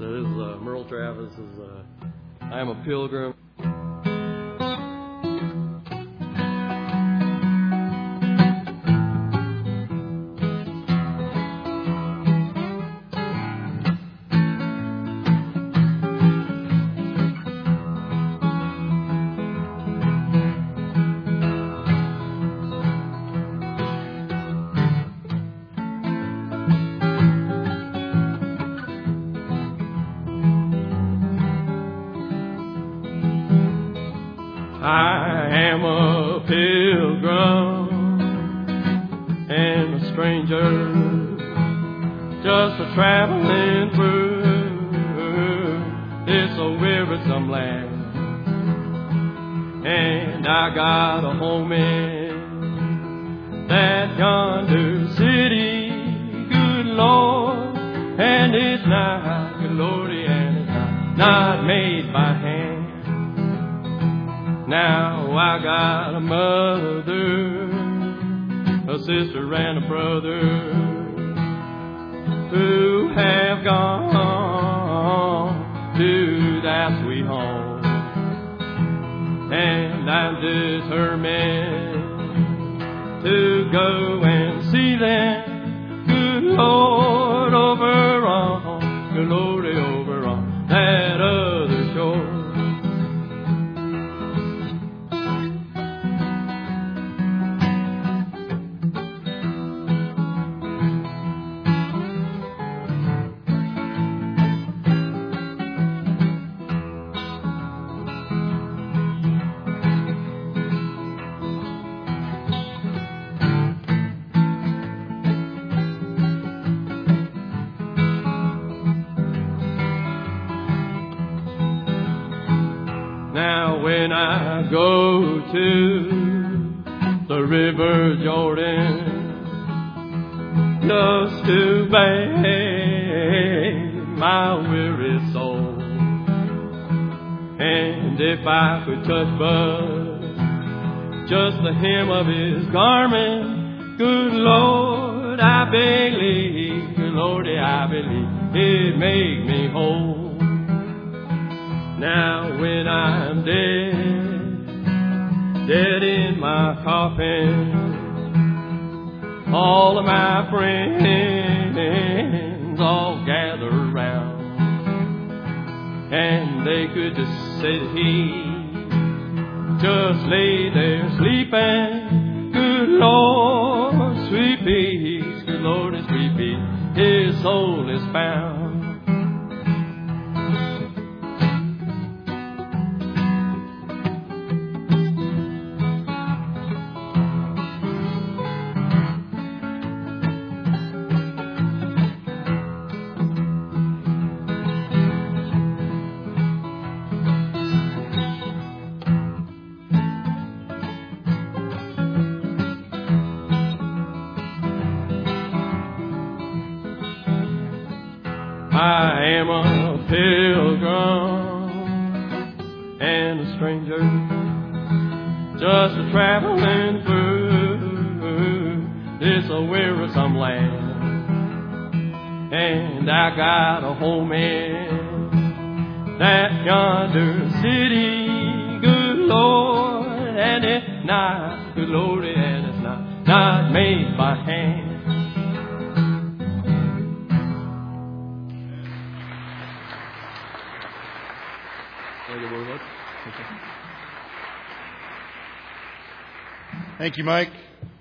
This is Merle Travis. I am a pilgrim. I am a pilgrim and a stranger, just a traveling through this wearisome land. And I got a home in that yonder city, good Lord, and it's not, good Lordy, and it's not made by hand. Now I got a mother, a sister and a brother who have gone to that sweet home. And I'm determined to go and see them, good Lord, over on, good Lordy, over on that other shore. Now when I go to the river Jordan just to bathe my weary soul, and if I could touch but just the hem of his garment, good Lord, I believe, good Lordy, I believe it make me whole. Now when I'm dead in my coffin, all of my friends all gather around, and they could just say that he just lay there sleeping, good Lord, sweet peace, good Lord, and sweet peace, his soul is found. I am a pilgrim and a stranger, just a traveling through this wearisome land. And I got a home in that yonder city, good Lord, and it's not, good Lord, and it's not made by hand. Thank you, Mike.